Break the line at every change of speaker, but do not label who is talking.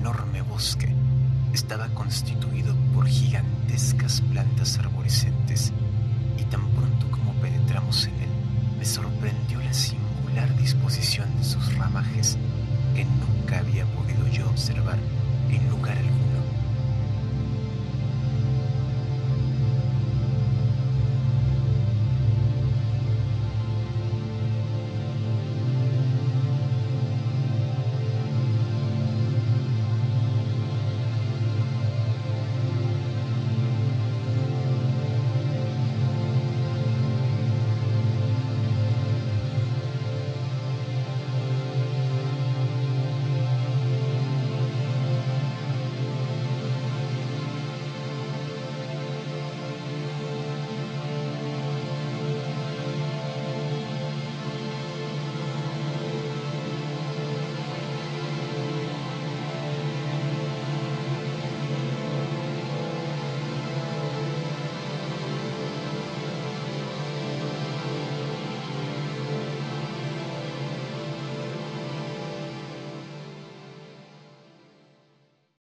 enorme bosque estaba constituido por gigantescas plantas arborescentes, y tan pronto como penetramos en él, me sorprendió la singular disposición de sus ramajes que nunca había podido yo observar en lugar alguno.